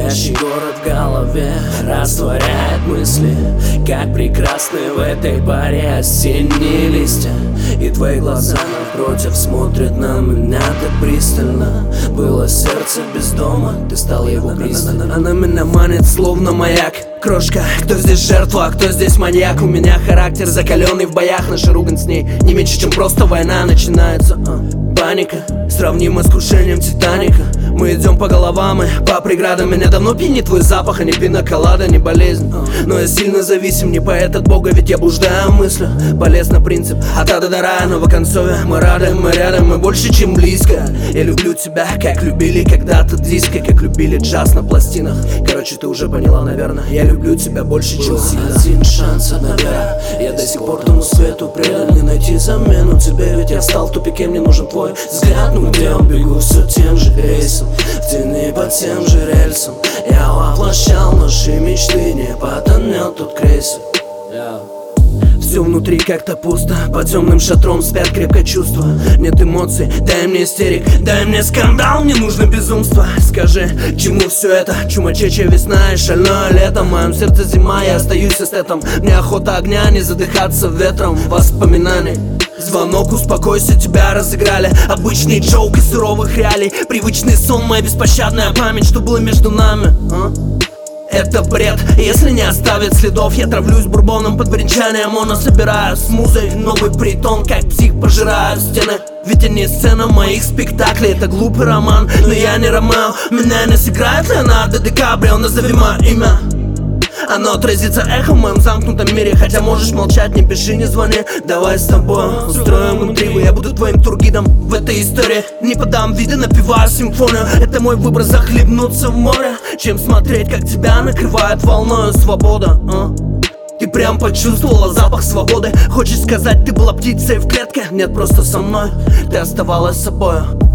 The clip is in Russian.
Спящий город в голове растворяет мысли, как прекрасны в этой паре осенние листья. И твои глаза напротив смотрят на меня так пристально. Было сердце без дома, ты стал его пристально. Она меня манит словно маяк. Крошка, кто здесь жертва, а кто здесь маньяк? У меня характер закаленный в боях. Наша ругань с ней не меньше, чем просто война начинается. Паника, сравнима с крушением Титаника. Мы идем по головам и по преградам. Меня давно пьянит твой запах, а не пиноколада, не болезнь. Но я сильно зависим, не поэт от Бога, ведь я блуждаю мыслью. Полез на принцип от ада до рая, но в оконцове мы рады, мы рядом, мы больше, чем близко. Я люблю тебя, как любили когда-то диско, как любили джаз на пластинах. Короче, ты уже поняла, наверное, я люблю тебя больше, чем сильно. Один шанс, одна вера, я до сих пор тому свету предан. Не найти замену тебе, ведь я стал в тупике, мне нужен твой взгляд. Ну где он, бегу все тем же рейсом, в тени под тем же рельсом. Я воплощал наши мечты, не потонет тут крейсер. Все внутри как-то пусто, под темным шатром спят крепко чувства. Нет эмоций, дай мне истерик, дай мне скандал, мне нужно безумство. Скажи, к чему все это? Чумачечья весна и шальное лето. В моем сердце зима, я остаюсь эстетом. Мне охота огня, не задыхаться ветром воспоминаний. Звонок, успокойся, тебя разыграли. Обычный джоук из суровых реалий. Привычный сон, моя беспощадная память. Что было между нами, Это бред, если не оставит следов. Я травлюсь бурбоном под бренчание моно. Собираю с музой новый притон, как псих пожираю стены. Ведь они сцена моих спектаклей. Это глупый роман, но я не Ромео. Меня не сыграет Леонардо Ди Каприо. Назови мое имя, оно отразится эхом в моем замкнутом мире. Хотя можешь молчать, не пиши, не звони. Давай с тобой устроим интригу. Я буду твоим тургидом в этой истории. Не подам вида, напеваю симфонию. Это мой выбор, захлебнуться в море, чем смотреть, как тебя накрывает волною свобода. Ты прям почувствовала запах свободы. Хочешь сказать, ты была птицей в клетке? Нет, просто со мной ты оставалась собою.